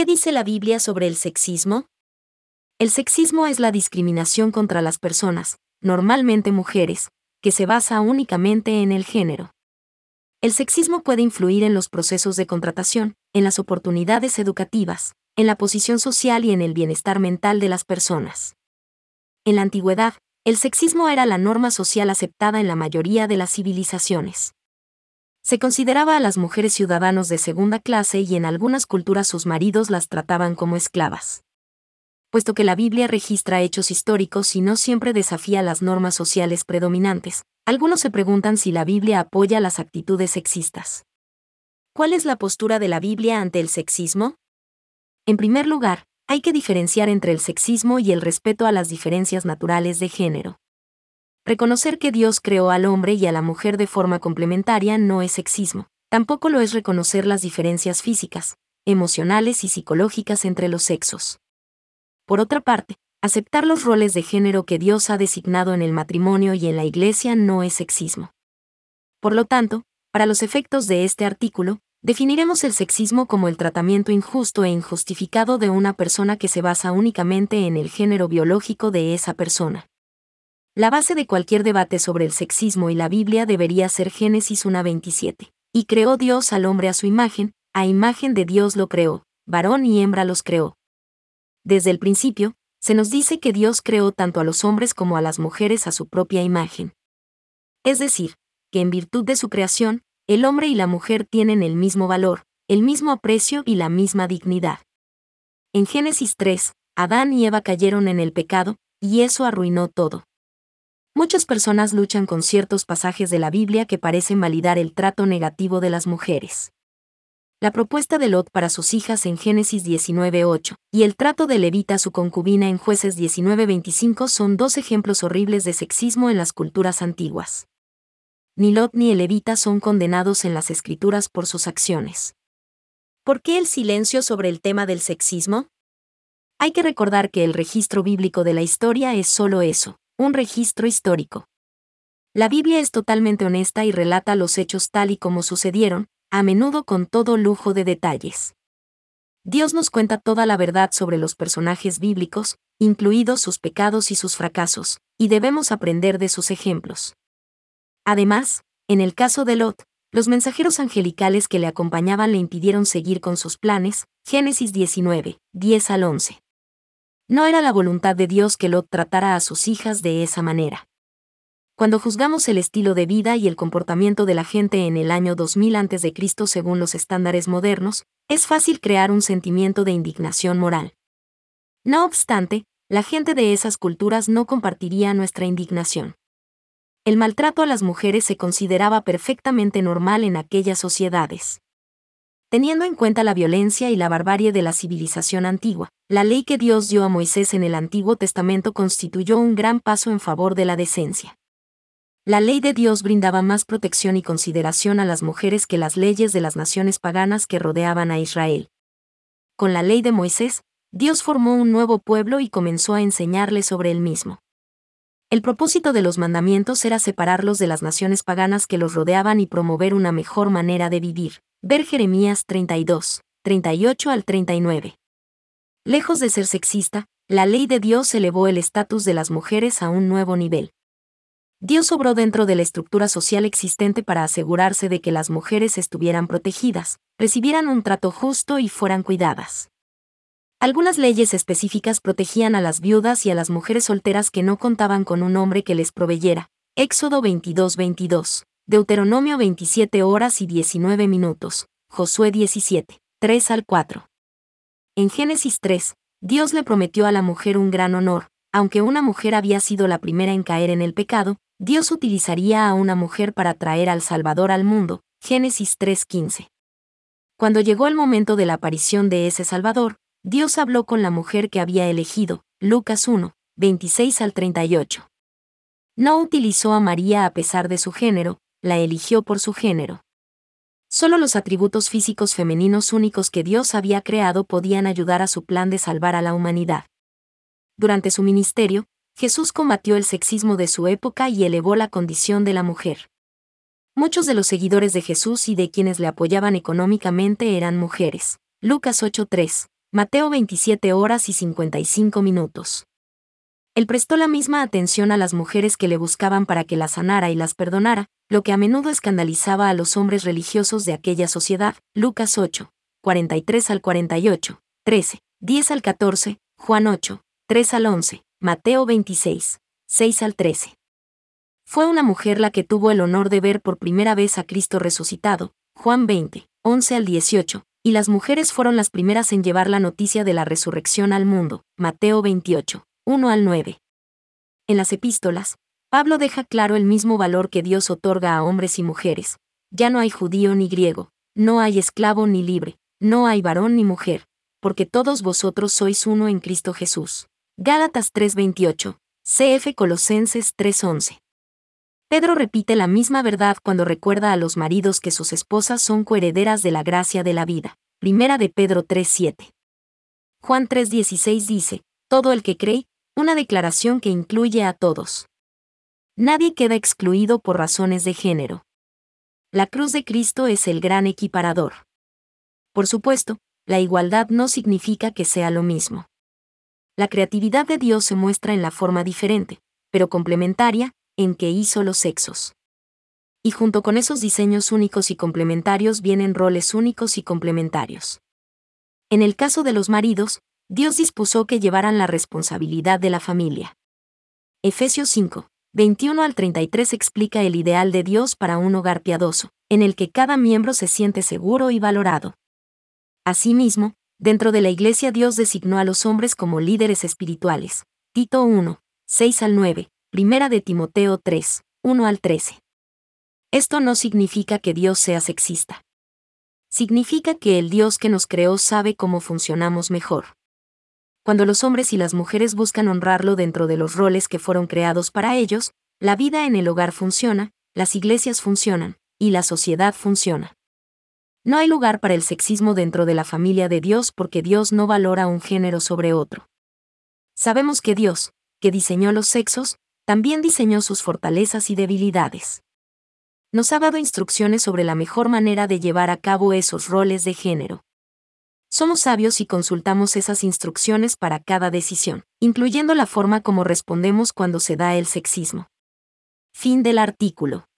¿Qué dice la Biblia sobre el sexismo? El sexismo es la discriminación contra las personas, normalmente mujeres, que se basa únicamente en el género. El sexismo puede influir en los procesos de contratación, en las oportunidades educativas, en la posición social y en el bienestar mental de las personas. En la antigüedad, el sexismo era la norma social aceptada en la mayoría de las civilizaciones. Se consideraba a las mujeres ciudadanos de segunda clase y en algunas culturas sus maridos las trataban como esclavas. Puesto que la Biblia registra hechos históricos y no siempre desafía las normas sociales predominantes, algunos se preguntan si la Biblia apoya las actitudes sexistas. ¿Cuál es la postura de la Biblia ante el sexismo? En primer lugar, hay que diferenciar entre el sexismo y el respeto a las diferencias naturales de género. Reconocer que Dios creó al hombre y a la mujer de forma complementaria no es sexismo, tampoco lo es reconocer las diferencias físicas, emocionales y psicológicas entre los sexos. Por otra parte, aceptar los roles de género que Dios ha designado en el matrimonio y en la Iglesia no es sexismo. Por lo tanto, para los efectos de este artículo, definiremos el sexismo como el tratamiento injusto e injustificado de una persona que se basa únicamente en el género biológico de esa persona. La base de cualquier debate sobre el sexismo y la Biblia debería ser Génesis 1:27. Y creó Dios al hombre a imagen de Dios lo creó, varón y hembra los creó. Desde el principio, se nos dice que Dios creó tanto a los hombres como a las mujeres a su propia imagen. Es decir, que en virtud de su creación, el hombre y la mujer tienen el mismo valor, el mismo aprecio y la misma dignidad. En Génesis 3, Adán y Eva cayeron en el pecado, y eso arruinó todo. Muchas personas luchan con ciertos pasajes de la Biblia que parecen validar el trato negativo de las mujeres. La propuesta de Lot para sus hijas en Génesis 19:8, y el trato de Levita a su concubina en Jueces 19:25 son dos ejemplos horribles de sexismo en las culturas antiguas. Ni Lot ni el Levita son condenados en las Escrituras por sus acciones. ¿Por qué el silencio sobre el tema del sexismo? Hay que recordar que el registro bíblico de la historia es solo eso, un registro histórico. La Biblia es totalmente honesta y relata los hechos tal y como sucedieron, a menudo con todo lujo de detalles. Dios nos cuenta toda la verdad sobre los personajes bíblicos, incluidos sus pecados y sus fracasos, y debemos aprender de sus ejemplos. Además, en el caso de Lot, los mensajeros angelicales que le acompañaban le impidieron seguir con sus planes, Génesis 19, 10 al 11. No era la voluntad de Dios que Lot tratara a sus hijas de esa manera. Cuando juzgamos el estilo de vida y el comportamiento de la gente en el año 2000 a.C. según los estándares modernos, es fácil crear un sentimiento de indignación moral. No obstante, la gente de esas culturas no compartiría nuestra indignación. El maltrato a las mujeres se consideraba perfectamente normal en aquellas sociedades. Teniendo en cuenta la violencia y la barbarie de la civilización antigua, la ley que Dios dio a Moisés en el Antiguo Testamento constituyó un gran paso en favor de la decencia. La ley de Dios brindaba más protección y consideración a las mujeres que las leyes de las naciones paganas que rodeaban a Israel. Con la ley de Moisés, Dios formó un nuevo pueblo y comenzó a enseñarle sobre él mismo. El propósito de los mandamientos era separarlos de las naciones paganas que los rodeaban y promover una mejor manera de vivir. Ver Jeremías 32, 38 al 39. Lejos de ser sexista, la ley de Dios elevó el estatus de las mujeres a un nuevo nivel. Dios obró dentro de la estructura social existente para asegurarse de que las mujeres estuvieran protegidas, recibieran un trato justo y fueran cuidadas. Algunas leyes específicas protegían a las viudas y a las mujeres solteras que no contaban con un hombre que les proveyera. Éxodo 22:22, Deuteronomio 27 horas y 19 minutos, Josué 17, 3 al 4. En Génesis 3, Dios le prometió a la mujer un gran honor. Aunque una mujer había sido la primera en caer en el pecado, Dios utilizaría a una mujer para traer al Salvador al mundo. Génesis 3:15. Cuando llegó el momento de la aparición de ese Salvador, Dios habló con la mujer que había elegido. Lucas 1, 26 al 38. No utilizó a María a pesar de su género, la eligió por su género. Solo los atributos físicos femeninos únicos que Dios había creado podían ayudar a su plan de salvar a la humanidad. Durante su ministerio, Jesús combatió el sexismo de su época y elevó la condición de la mujer. Muchos de los seguidores de Jesús y de quienes le apoyaban económicamente eran mujeres. Lucas 8:3, Mateo 27:55. Él prestó la misma atención a las mujeres que le buscaban para que las sanara y las perdonara, lo que a menudo escandalizaba a los hombres religiosos de aquella sociedad. Lucas 8, 43-48, 13, 10-14, Juan 8, 3-11, Mateo 26, 6-13. Fue una mujer la que tuvo el honor de ver por primera vez a Cristo resucitado, Juan 20, 11-18, y las mujeres fueron las primeras en llevar la noticia de la resurrección al mundo, Mateo 28, 1-9. En las epístolas, Pablo deja claro el mismo valor que Dios otorga a hombres y mujeres. Ya no hay judío ni griego, no hay esclavo ni libre, no hay varón ni mujer, porque todos vosotros sois uno en Cristo Jesús. Gálatas 3:28, cf. Colosenses 3:11. Pedro repite la misma verdad cuando recuerda a los maridos que sus esposas son coherederas de la gracia de la vida. Primera de Pedro 3:7. Juan 3:16 dice, todo el que cree, una declaración que incluye a todos. Nadie queda excluido por razones de género. La cruz de Cristo es el gran equiparador. Por supuesto, la igualdad no significa que sea lo mismo. La creatividad de Dios se muestra en la forma diferente, pero complementaria, en que hizo los sexos. Y junto con esos diseños únicos y complementarios vienen roles únicos y complementarios. En el caso de los maridos, Dios dispuso que llevaran la responsabilidad de la familia. Efesios 5, 21-33 explica el ideal de Dios para un hogar piadoso, en el que cada miembro se siente seguro y valorado. Asimismo, dentro de la Iglesia Dios designó a los hombres como líderes espirituales. Tito 1, 6-9, Primera de Timoteo 3, 1-13. Esto no significa que Dios sea sexista. Significa que el Dios que nos creó sabe cómo funcionamos mejor. Cuando los hombres y las mujeres buscan honrarlo dentro de los roles que fueron creados para ellos, la vida en el hogar funciona, las iglesias funcionan, y la sociedad funciona. No hay lugar para el sexismo dentro de la familia de Dios porque Dios no valora un género sobre otro. Sabemos que Dios, que diseñó los sexos, también diseñó sus fortalezas y debilidades. Nos ha dado instrucciones sobre la mejor manera de llevar a cabo esos roles de género. Somos sabios y consultamos esas instrucciones para cada decisión, incluyendo la forma como respondemos cuando se da el sexismo. Fin del artículo.